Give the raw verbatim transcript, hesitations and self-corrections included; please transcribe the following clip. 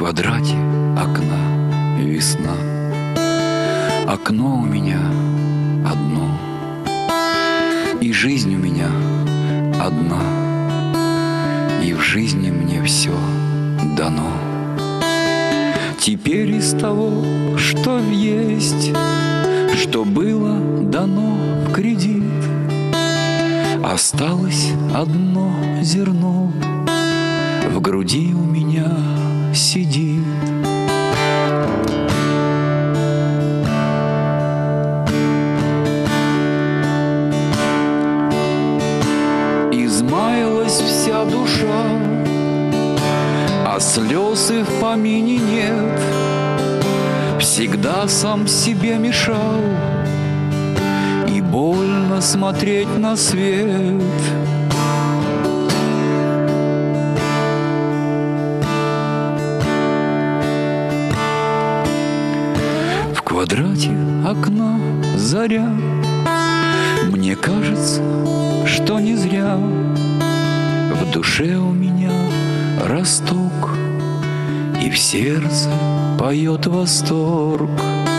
квадрате окна весна. Окно у меня одно, и жизнь у меня одна, и в жизни мне все дано. Теперь из того, что есть, что было дано в кредит, осталось одно зерно, в груди у меня сидит. Измаялась вся душа, а слез и в помине нет. Всегда сам себе мешал, и больно смотреть на свет. В квадрате окна заря, мне кажется, что не зря в душе у меня росток, и в сердце поет восторг.